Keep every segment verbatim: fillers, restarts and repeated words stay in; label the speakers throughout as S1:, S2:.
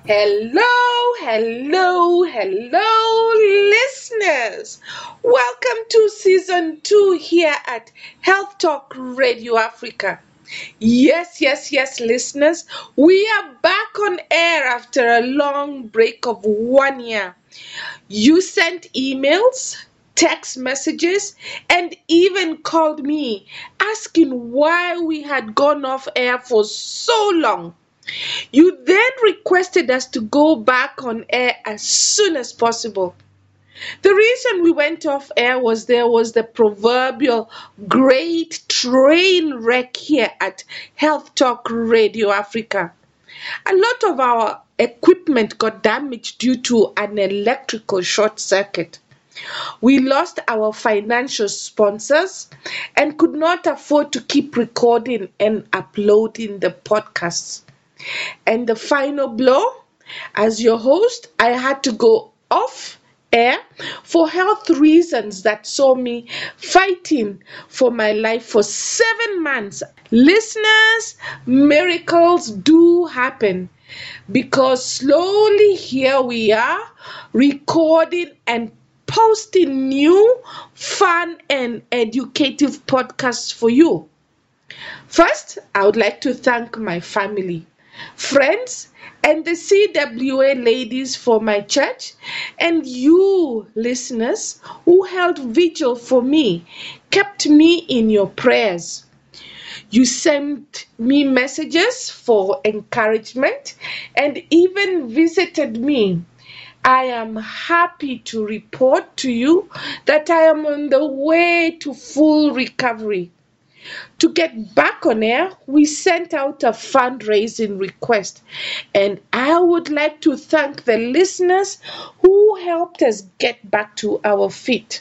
S1: Hello, hello, hello, listeners. Welcome to season two here at Health Talk Radio Africa. Yes, yes, yes, listeners. We are back on air after a long break of one year. You sent emails, text messages, and even called me asking why we had gone off air for so long. You then requested us to go back on air as soon as possible. The reason we went off air was there was the proverbial great train wreck here at Health Talk Radio Africa. A lot of our equipment got damaged due to an electrical short circuit. We lost our financial sponsors and could not afford to keep recording and uploading the podcasts. And the final blow, as your host, I had to go off air for health reasons that saw me fighting for my life for seven months. Listeners, miracles do happen because slowly here we are recording and posting new, fun, and educative podcasts for you. First, I would like to thank my family, friends, and the C W A ladies for my church, and you listeners who held vigil for me, kept me in your prayers. You sent me messages for encouragement and even visited me. I am happy to report to you that I am on the way to full recovery. To get back on air, we sent out a fundraising request, and I would like to thank the listeners who helped us get back to our feet.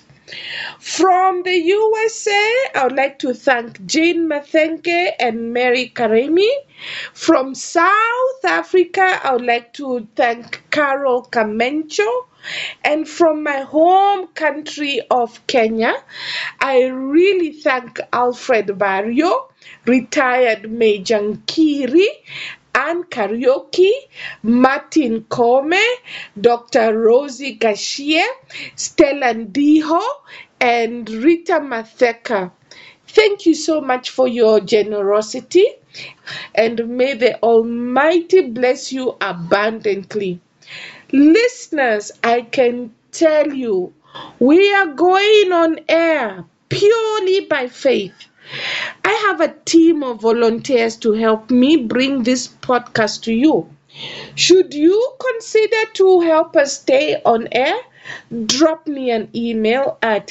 S1: From the U S A, I would like to thank Jane Mathenke and Mary Karemi. From South Africa, I would like to thank Carol Kamencho. And from my home country of Kenya, I really thank Alfred Barrio, retired Major Nkiri, Anne Karaoke, Martin Kome, Doctor Rosie Gashie, Stella Ndiho, and Rita Matheka. Thank you so much for your generosity, and may the Almighty bless you abundantly. Listeners, I can tell you, we are going on air purely by faith. I have a team of volunteers to help me bring this podcast to you. Should you consider to help us stay on air, drop me an email at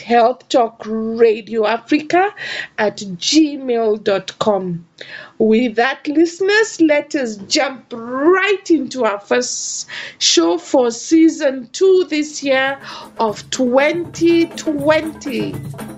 S1: healthtalkradioafrica at gmail dot com. With that, listeners, let us jump right into our first show for season two this year of twenty twenty.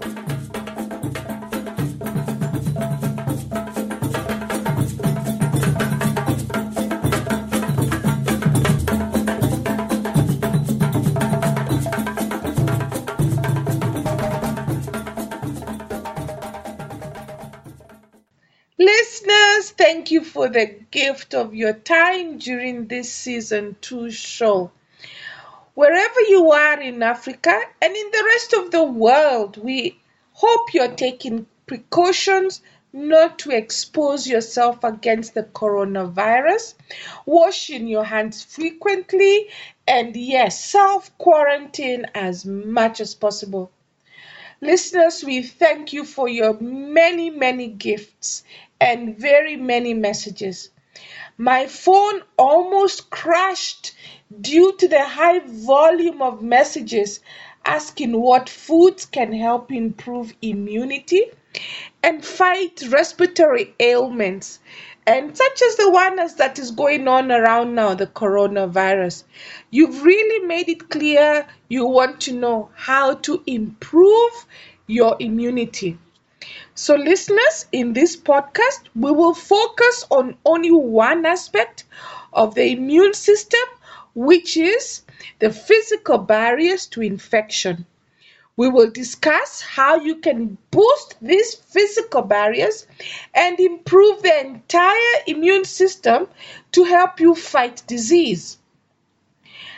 S1: Listeners, thank you for the gift of your time during this season two show. Wherever you are in Africa and in the rest of the world, we hope you're taking precautions not to expose yourself against the coronavirus, washing your hands frequently, and yes, self-quarantine as much as possible. Listeners, we thank you for your many, many gifts and very many messages. My phone almost crashed due to the high volume of messages asking what foods can help improve immunity and fight respiratory ailments, and such as the one as that is going on around now, the coronavirus. You've really made it clear you want to know how to improve your immunity. So listeners, in this podcast, we will focus on only one aspect of the immune system, which is the physical barriers to infection. We will discuss how you can boost these physical barriers and improve the entire immune system to help you fight disease.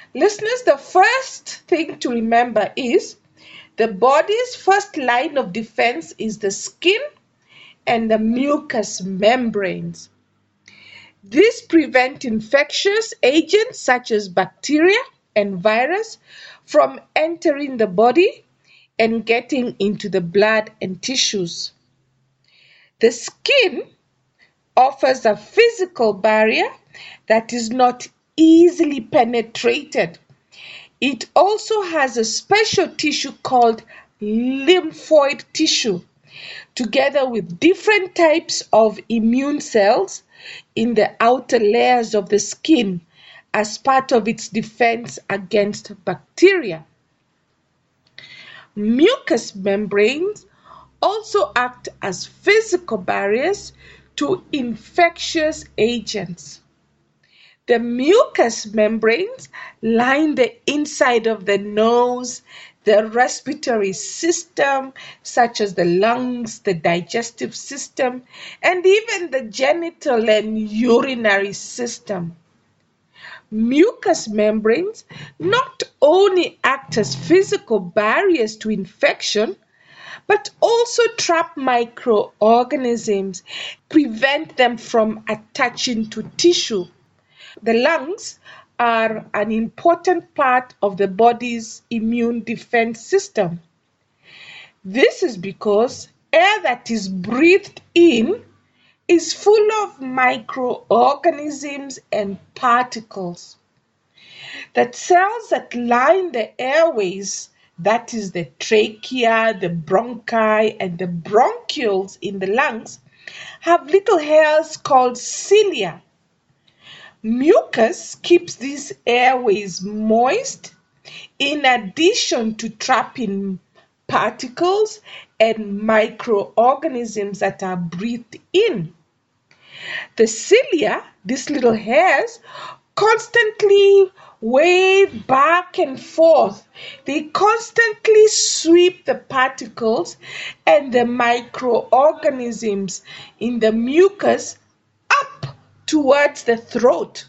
S1: Listeners, the first thing to remember is the body's first line of defense is the skin and the mucous membranes. These prevent infectious agents such as bacteria and virus from entering the body and getting into the blood and tissues. The skin offers a physical barrier that is not easily penetrated. It also has a special tissue called lymphoid tissue, together with different types of immune cells in the outer layers of the skin as part of its defense against bacteria. Mucous membranes also act as physical barriers to infectious agents. The mucous membranes line the inside of the nose, the respiratory system, such as the lungs, the digestive system, and even the genital and urinary system. Mucous membranes not only act as physical barriers to infection, but also trap microorganisms, prevent them from attaching to tissue. The lungs are an important part of the body's immune defense system. This is because air that is breathed in is full of microorganisms and particles. The cells that line the airways, that is the trachea, the bronchi, and the bronchioles in the lungs, have little hairs called cilia. Mucus keeps these airways moist in addition to trapping particles and microorganisms that are breathed in. The cilia, these little hairs, constantly wave back and forth. They constantly sweep the particles and the microorganisms in the mucus up towards the throat.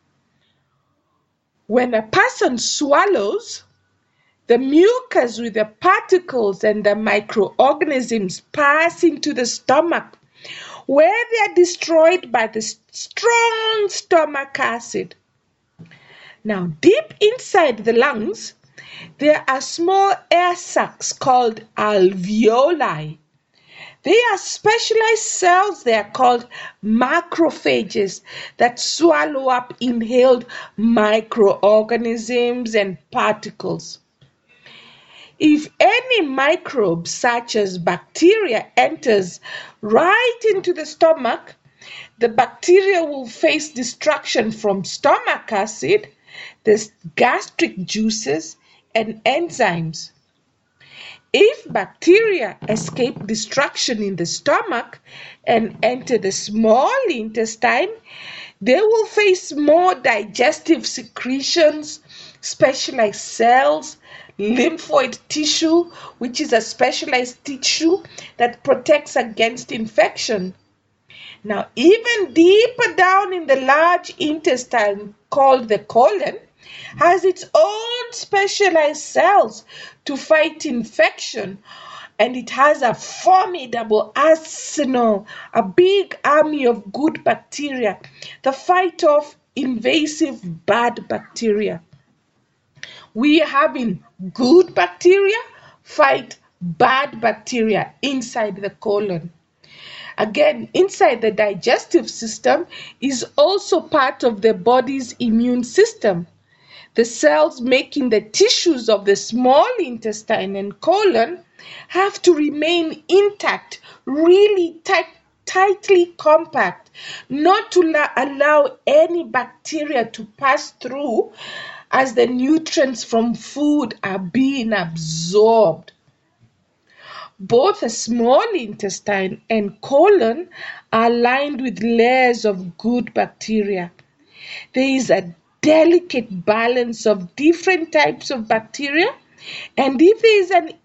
S1: When a person swallows, the mucus with the particles and the microorganisms pass into the stomach, where they are destroyed by the strong stomach acid. Now, deep inside the lungs, there are small air sacs called alveoli. They are specialized cells, they are called macrophages, that swallow up inhaled microorganisms and particles. If any microbe such as bacteria enters right into the stomach, the bacteria will face destruction from stomach acid, the gastric juices, and enzymes. If bacteria escape destruction in the stomach and enter the small intestine, they will face more digestive secretions, specialized cells, lymphoid tissue, which is a specialized tissue that protects against infection. Now, even deeper down in the large intestine called the colon, has its own specialized cells to fight infection, and it has a formidable arsenal, a big army of good bacteria that fight off invasive bad bacteria. We are having good bacteria fight bad bacteria inside the colon. Again, inside the digestive system is also part of the body's immune system. The cells making the tissues of the small intestine and colon have to remain intact, really tight, tightly compact, not to la- allow any bacteria to pass through as the nutrients from food are being absorbed. Both the small intestine and colon are lined with layers of good bacteria. There is a delicate balance of different types of bacteria, and if there is an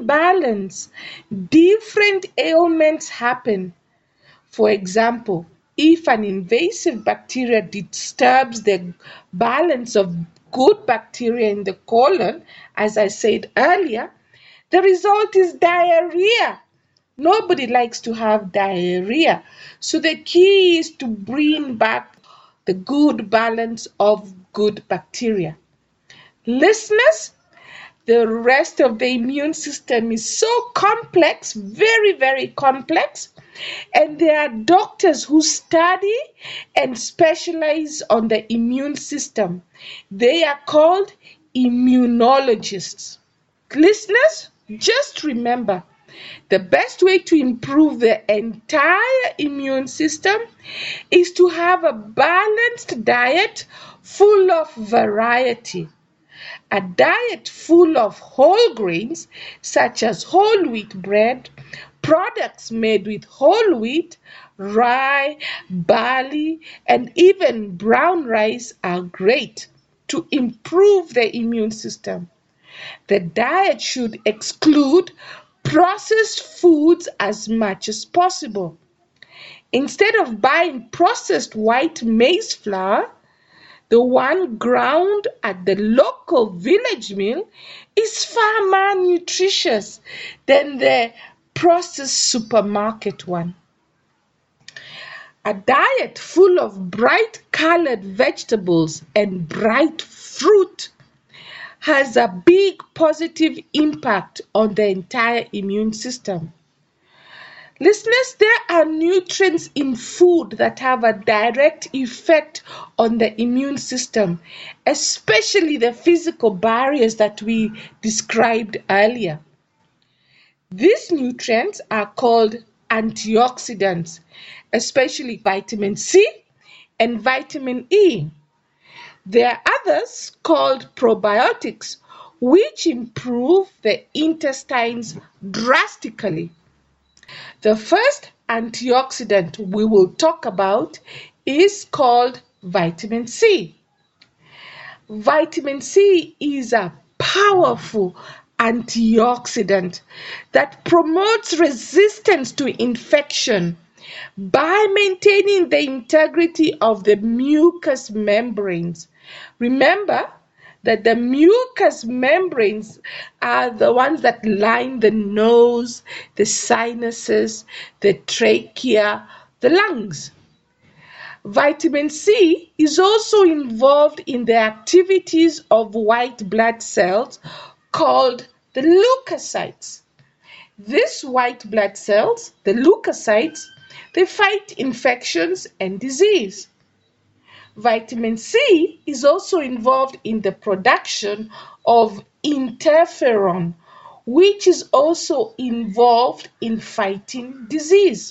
S1: imbalance, different ailments happen. For example, If an invasive bacteria disturbs the balance of good bacteria in the colon, as I said earlier, the result is diarrhea. Nobody likes to have diarrhea. So the key is to bring back the good balance of good bacteria. Listeners, the rest of the immune system is so complex, very, very complex. And there are doctors who study and specialize on the immune system. They are called immunologists. Listeners, just remember, the best way to improve the entire immune system is to have a balanced diet full of variety. A diet full of whole grains such as whole wheat bread, products made with whole wheat, rye, barley, and even brown rice are great to improve the immune system. The diet should exclude processed foods as much as possible. Instead of buying processed white maize flour, the one ground at the local village mill is far more nutritious than the processed supermarket one. A diet full of bright colored vegetables and bright fruit has a big positive impact on the entire immune system. Listeners, there are nutrients in food that have a direct effect on the immune system, especially the physical barriers that we described earlier. These nutrients are called antioxidants, especially vitamin C and vitamin E. There are others called probiotics, which improve the intestines drastically. The first antioxidant we will talk about is called vitamin C. Vitamin C is a powerful antioxidant that promotes resistance to infection by maintaining the integrity of the mucous membranes. Remember that the mucous membranes are the ones that line the nose, the sinuses, the trachea, the lungs. Vitamin C is also involved in the activities of white blood cells called the leukocytes. These white blood cells, the leukocytes, they fight infections and disease. Vitamin C is also involved in the production of interferon, which is also involved in fighting disease.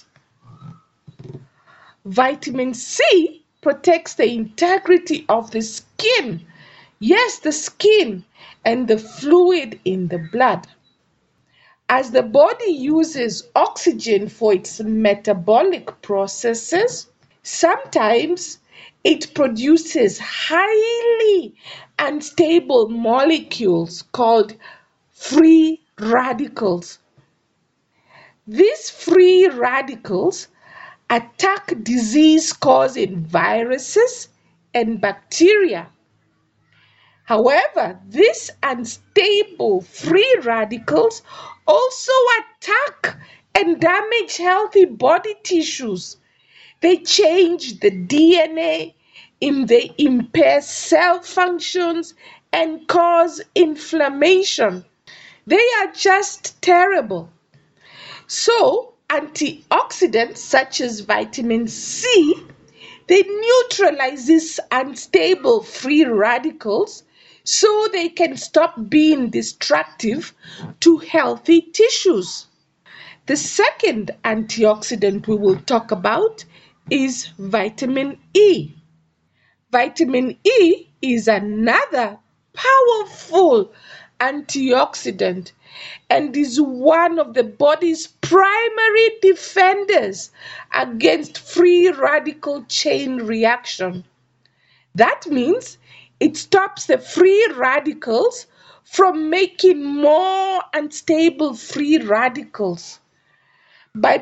S1: Vitamin C protects the integrity of the skin. Yes, the skin and the fluid in the blood. As the body uses oxygen for its metabolic processes, sometimes it produces highly unstable molecules called free radicals. These free radicals attack disease-causing viruses and bacteria. However, these unstable free radicals also attack and damage healthy body tissues. They change the D N A, they impair cell functions, and cause inflammation. They are just terrible. So, antioxidants such as vitamin C, they neutralize these unstable free radicals so they can stop being destructive to healthy tissues. The second antioxidant we will talk about is vitamin E. Vitamin E is another powerful antioxidant and is one of the body's primary defenders against free radical chain reaction. That means it stops the free radicals from making more unstable free radicals. By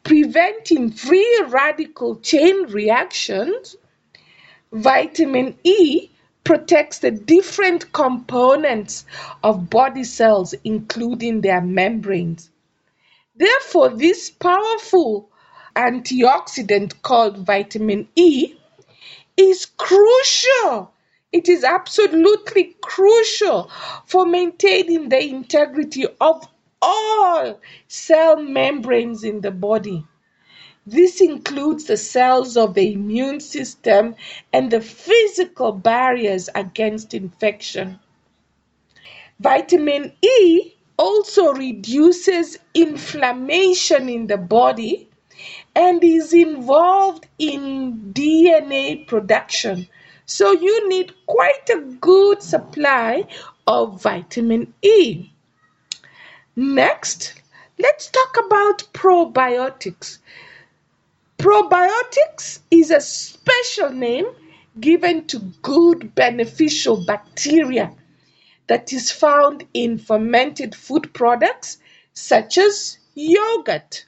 S1: preventing free radical chain reactions. Vitamin E protects the different components of body cells, including their membranes. Therefore, this powerful antioxidant called vitamin E is crucial. It is absolutely crucial for maintaining the integrity of all cell membranes in the body. This includes the cells of the immune system and the physical barriers against infection. Vitamin E also reduces inflammation in the body and is involved in D N A production. So you need quite a good supply of vitamin E. Next, let's talk about probiotics. Probiotics is a special name given to good beneficial bacteria that is found in fermented food products such as yogurt.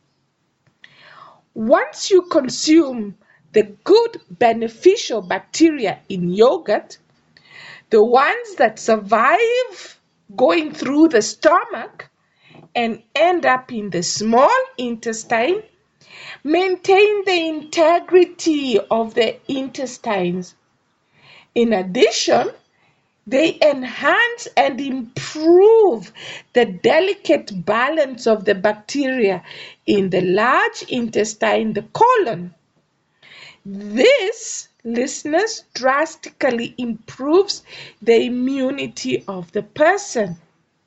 S1: Once you consume the good beneficial bacteria in yogurt, the ones that survive going through the stomach and end up in the small intestine, maintain the integrity of the intestines. In addition, they enhance and improve the delicate balance of the bacteria in the large intestine, the colon. This, listeners, drastically improves the immunity of the person.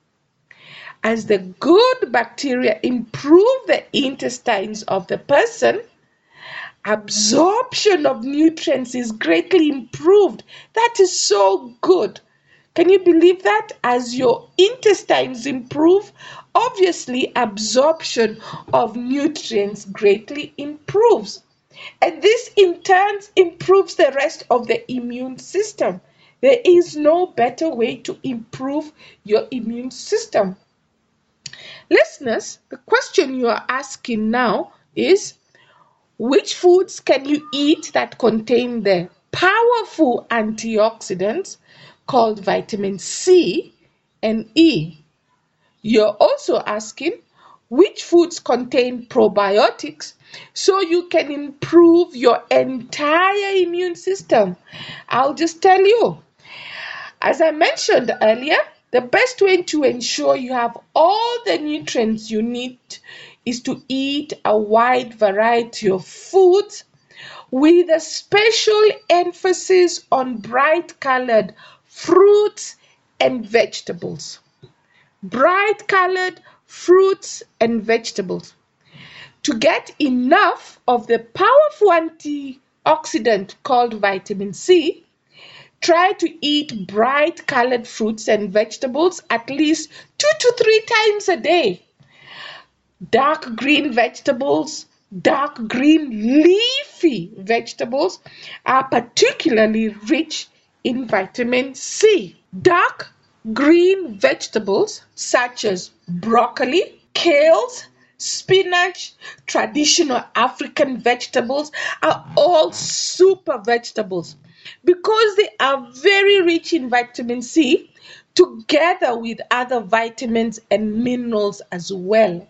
S1: As the good bacteria improve the intestines of the person, absorption of nutrients is greatly improved. That is so good. Can you believe that? As your intestines improve, obviously absorption of nutrients greatly improves. And this in turn improves the rest of the immune system. There is no better way to improve your immune system. Listeners, the question you are asking now is, which foods can you eat that contain the powerful antioxidants called vitamin C and E? You're also asking, which foods contain probiotics so you can improve your entire immune system? I'll just tell you. As I mentioned earlier, the best way to ensure you have all the nutrients you need is to eat a wide variety of foods with a special emphasis on bright colored fruits and vegetables. Bright colored fruits and vegetables. To get enough of the powerful antioxidant called vitamin C, try to eat bright colored fruits and vegetables at least two to three times a day. Dark green vegetables, dark green leafy vegetables are particularly rich in vitamin C. Dark green vegetables such as broccoli, kales, spinach, traditional African vegetables are all super vegetables because they are very rich in vitamin C together with other vitamins and minerals as well.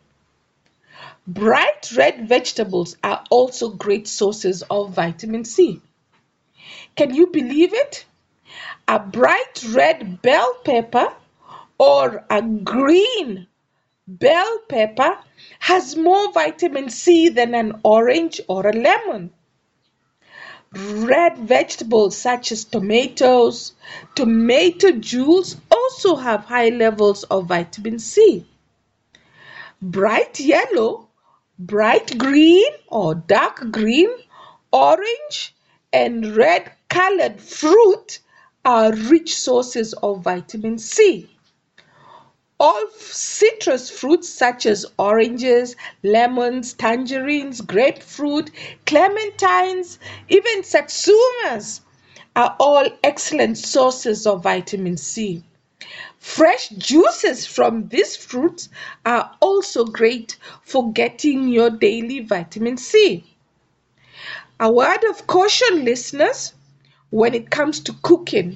S1: Bright red vegetables are also great sources of vitamin C. Can you believe it? A bright red bell pepper or a green bell pepper has more vitamin C than an orange or a lemon. Red vegetables such as tomatoes, tomato juice also have high levels of vitamin C. Bright yellow, bright green or dark green, orange, and red colored fruit are rich sources of vitamin C. All citrus fruits such as oranges, lemons, tangerines, grapefruit, clementines, even satsumas are all excellent sources of vitamin C. Fresh juices from these fruits are also great for getting your daily vitamin C. A word of caution, listeners, when it comes to cooking.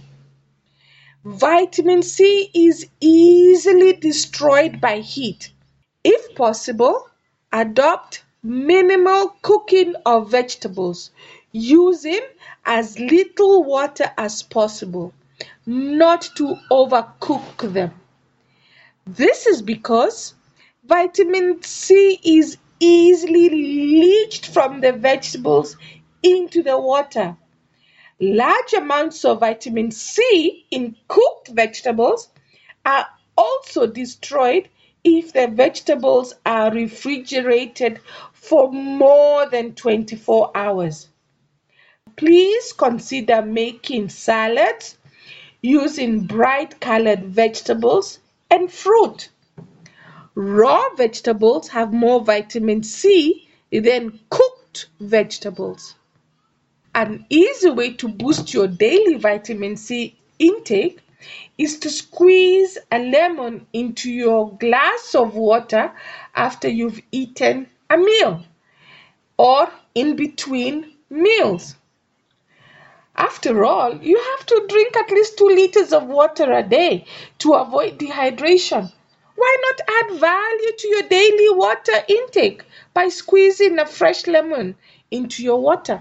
S1: Vitamin C is easily destroyed by heat. If possible, adopt minimal cooking of vegetables, using as little water as possible, not to overcook them. This is because vitamin C is easily leached from the vegetables into the water. Large amounts of vitamin C in cooked vegetables are also destroyed if the vegetables are refrigerated for more than twenty-four hours. Please consider making salads using bright colored vegetables and fruit. Raw vegetables have more vitamin C than cooked vegetables. An easy way to boost your daily vitamin C intake is to squeeze a lemon into your glass of water after you've eaten a meal or in between meals. After all, you have to drink at least two liters of water a day to avoid dehydration. Why not add value to your daily water intake by squeezing a fresh lemon into your water?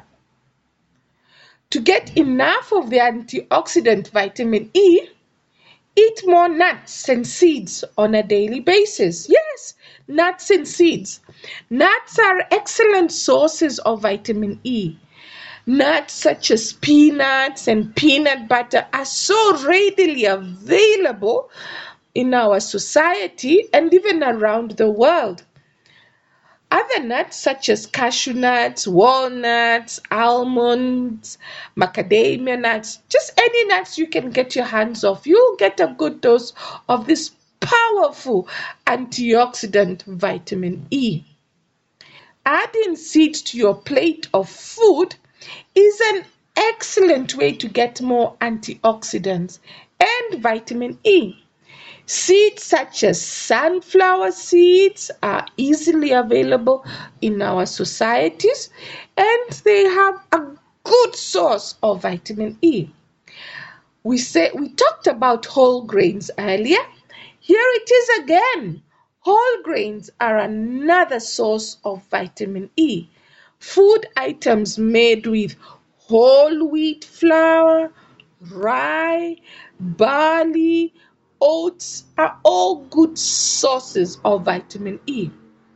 S1: To get enough of the antioxidant vitamin E, eat more nuts and seeds on a daily basis. Yes, nuts and seeds. Nuts are excellent sources of vitamin E. Nuts such as peanuts and peanut butter are so readily available in our society and even around the world. Other nuts such as cashew nuts, walnuts, almonds, macadamia nuts, just any nuts you can get your hands off, you'll get a good dose of this powerful antioxidant vitamin E. Adding seeds to your plate of food is an excellent way to get more antioxidants and vitamin E. Seeds such as sunflower seeds are easily available in our societies and they have a good source of vitamin E. We say we talked about whole grains earlier. Here it is again. Whole grains are another source of vitamin E. Food items made with whole wheat flour, rye, barley, oats are all good sources of vitamin E.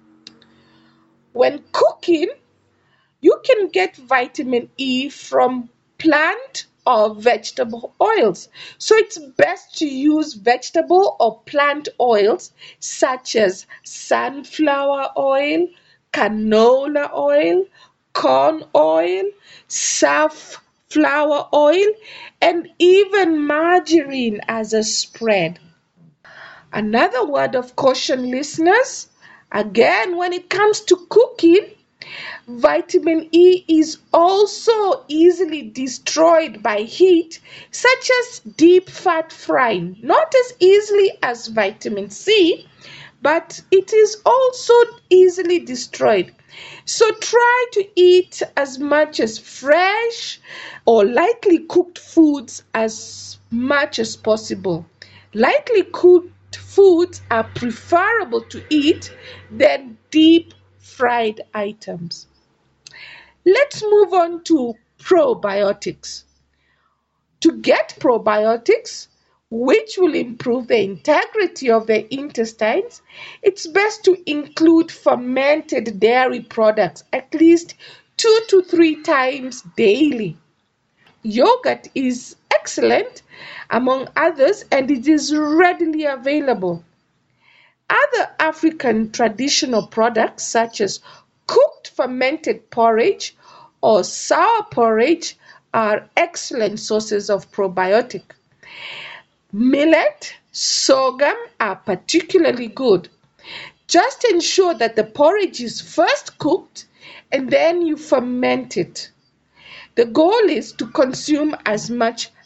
S1: When cooking, you can get vitamin E from plant or vegetable oils. So it's best to use vegetable or plant oils such as sunflower oil, canola oil, corn oil, safflower oil, and even margarine as a spread. Another word of caution, listeners, again, when it comes to cooking, vitamin E is also easily destroyed by heat, such as deep fat frying. Not as easily as vitamin C, but it is also easily destroyed. So try to eat as much as fresh or lightly cooked foods as much as possible. Lightly cooked foods are preferable to eat than deep fried items. Let's move on to probiotics. To get probiotics, which will improve the integrity of the intestines, it's best to include fermented dairy products at least two to three times daily. Yogurt is excellent among others and it is readily available. Other African traditional products such as cooked fermented porridge or sour porridge are excellent sources of probiotic. Millet, sorghum are particularly good. Just ensure that the porridge is first cooked and then you ferment it. The goal is to consume as much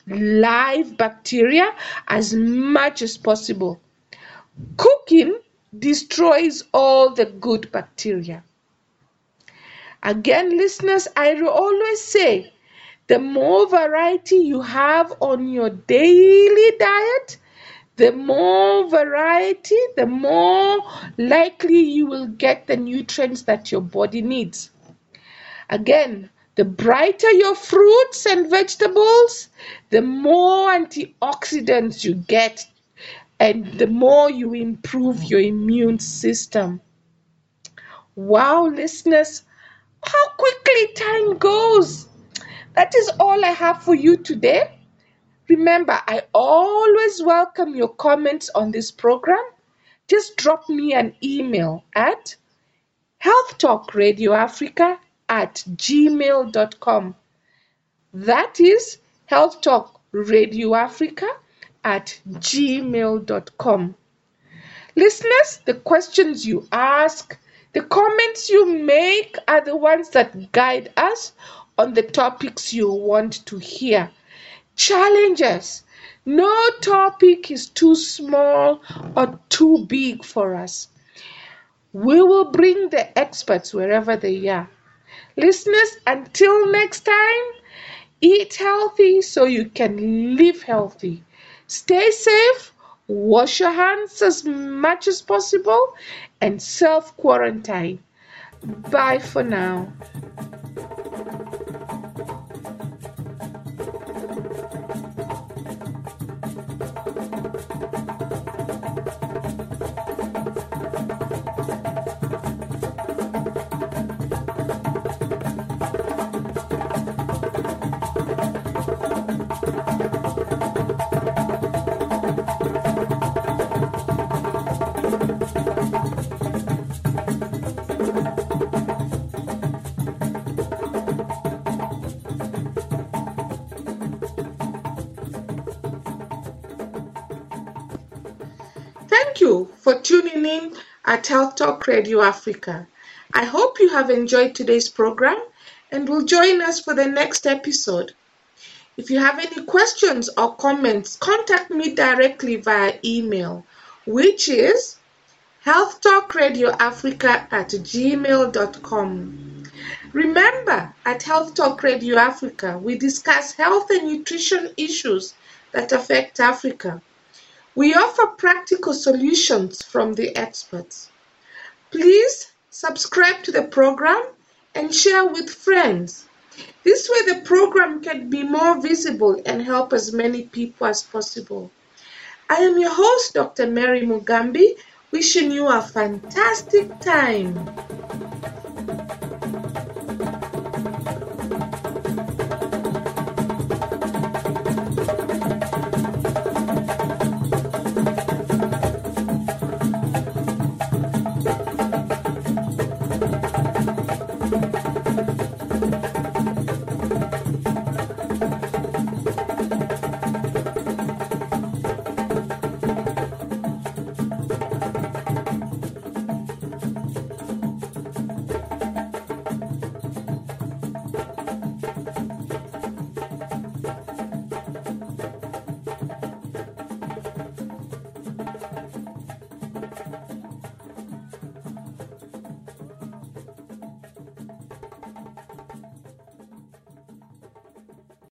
S1: live bacteria as much as possible. Cooking destroys all the good bacteria. Again, listeners, I will always say, the more variety you have on your daily diet, the more variety, the more likely you will get the nutrients that your body needs. Again, the brighter your fruits and vegetables, the more antioxidants you get, and the more you improve your immune system. Wow, listeners, how quickly time goes. That is all I have for you today. Remember, I always welcome your comments on this program. Just drop me an email at healthtalkradioafrica at gmail dot com. That is healthtalkradioafrica at gmail dot com. Listeners, the questions you ask, the comments you make are the ones that guide us on the topics you want to hear. Challenge us. No topic is too small or too big for us. We will bring the experts wherever they are. Listeners, until next time, eat healthy so you can live healthy. Stay safe, wash your hands as much as possible, and self-quarantine. Bye for now. Thank you for tuning in at Health Talk Radio Africa. I hope you have enjoyed today's program and will join us for the next episode. If you have any questions or comments, contact me directly via email, which is healthtalkradioafrica at gmail dot com. Remember, at Health Talk Radio Africa, we discuss health and nutrition issues that affect Africa. We offer practical solutions from the experts. Please subscribe to the program and share with friends. This way the program can be more visible and help as many people as possible. I am your host, Doctor Mary Mugambi, wishing you a fantastic time.